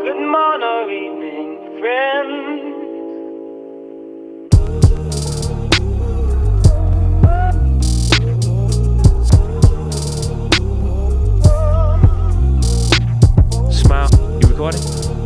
Good morning or evening, friend. Smile, you recording?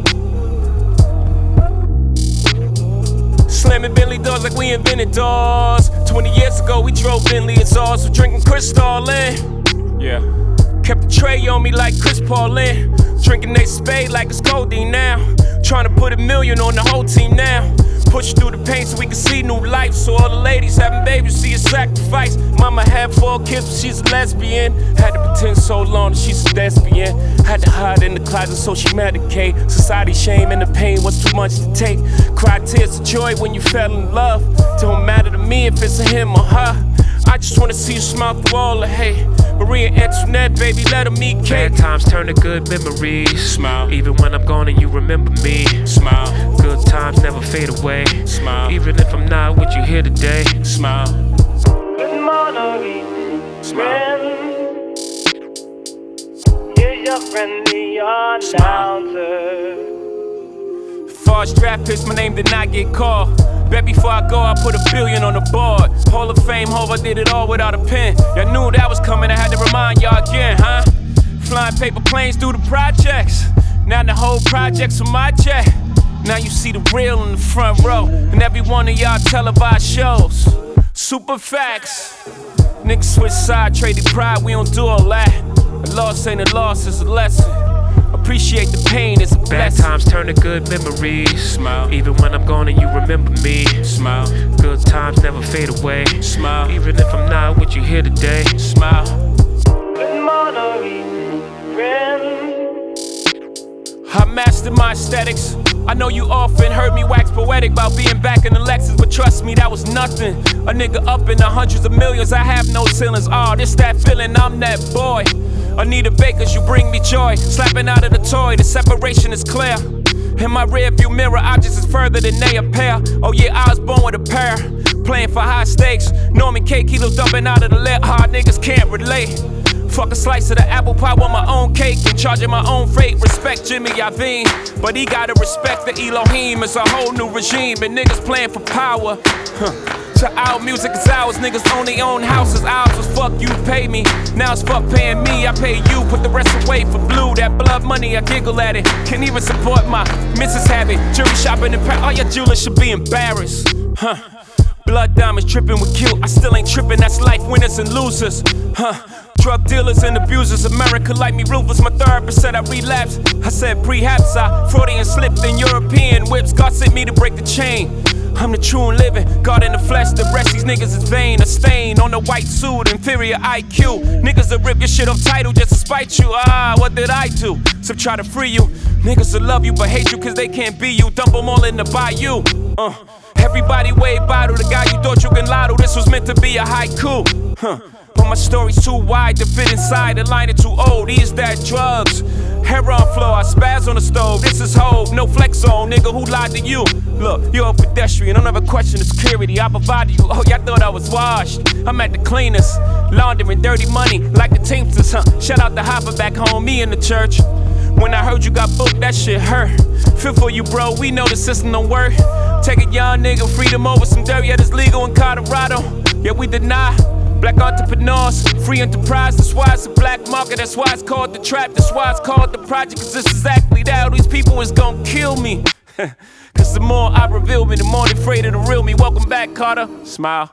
Slamming Bentley doors like we invented doors. 20 years ago we drove Bentley and Zars. So drinking Cristal in. Yeah. Kept the tray on me like Chris Paulin. Drinking they spade like it's codeine now. Trying to put $1 million on the whole team now. Push through the pain so we can see new life. So all the ladies having babies see a sacrifice. Mama had 4 kids, but she's a lesbian. Had to pretend so long that she's a lesbian. Had to hide in the closet so she medicate. Society shame and the pain was too much to take. Cried tears of joy when you fell in love. Don't matter to me if it's a him or her. I just wanna see you smile through all the hate. Maria Antoinette, baby, let her meet Kate. Bad times turn to good memories. Smile. Even when I'm gone and you remember me. Smile. Good times never fade away. Smile. Even if I'm not with you here today. Smile. Good morning, friend. Here's your friendly announcer. Forged draft picks, my name did not get called. Bet before I go, I put $1 billion on the board. Hall of Fame, Hov, I did it all without a pen. Y'all knew that was coming, I had to remind y'all again, huh? Flying paper planes through the projects. Now the whole project's on my jet. Now you see the real in the front row. And every one of y'all televised shows. Super facts. Niggas switch side, traded pride, we don't do all that. A loss ain't a loss, it's a lesson. Appreciate the pain, it's a blessing. Bad times turn to good memories. Smile. Even when I'm gone and you remember me. Smile. Good times never fade away. Smile. Even if I'm not with you here today. Smile. Good morning, friend. I mastered my aesthetics. I know you often heard me wax poetic about being back in the Lexus, but trust me, that was nothing. A nigga up in the hundreds of millions, I have no ceilings. Oh, this that feeling, I'm that boy. Anita Baker's, you bring me joy. Slapping out of the toy, the separation is clear. In my rearview mirror, objects is further than they appear. Oh yeah, I was born with a pair. Playing for high stakes. Norman K. Kilos dumping out of the lip. Hard niggas can't relate. Fuck a slice of the apple pie, want my own cake and charging my own freight. Respect Jimmy Iovine, but he gotta respect the Elohim. It's a whole new regime, and niggas playing for power. So our music is ours, niggas only own houses. Ours was fuck you, pay me. Now it's fuck paying me, I pay you. Put the rest away for blue, that blood money, I giggle at it. Can't even support my missus habit. Jewelry shopping in Paris, all your jewelers should be embarrassed. Blood diamonds dripping with guilt, I still ain't tripping, that's life, winners and losers. Drug dealers and abusers, America like me ruthless. My therapist said I relapsed. I said prehaps I Freudian slipped in European whips. God sent me to break the chain. I'm the true and living, God in the flesh. The rest these niggas is vain. A stain on the white suit, inferior IQ. Niggas will rip your shit off title just to spite you. What did I do? So try to free you. Niggas will love you but hate you cause they can't be you. Dump them all in the bayou. Everybody wave bye to the guy you thought you can lotto. This was meant to be a haiku. But my story's too wide to fit inside. The line is too old. Is that drugs? Hair on floor, I spaz on the stove. This is hope, no flex on, nigga. Who lied to you? Look, you're a pedestrian. Don't ever question the security. I provided you. Oh, y'all thought I was washed. I'm at the cleaners, laundering dirty money like the Teamsters. Shout out the Hopper back home, me in the church. When I heard you got booked, that shit hurt. Feel for you, bro. We know the system don't work. Take a young nigga, freedom over some dirt. Yeah, it's legal in Colorado. Yeah, we deny. Black entrepreneurs, free enterprise, that's why it's a black market, that's why it's called the trap, that's why it's called the project, cause it's exactly that, all these people is gonna kill me. Cause the more I reveal me, the more they afraid of the real me. Welcome back, Carter. Smile.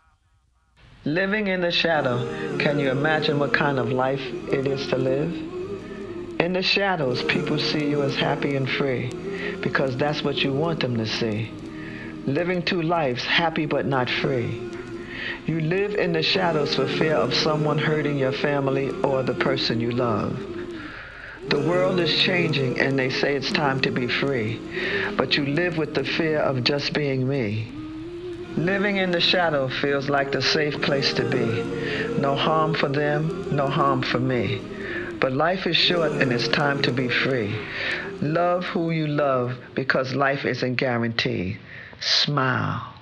Living in the shadow, can you imagine what kind of life it is to live? In the shadows, people see you as happy and free, because that's what you want them to see. Living two lives, happy but not free. You live in the shadows for fear of someone hurting your family or the person you love. The world is changing and they say it's time to be free, but you live with the fear of just being me. Living in the shadow feels like the safe place to be. No harm for them, no harm for me. But life is short and it's time to be free. Love who you love because life isn't guaranteed. Smile.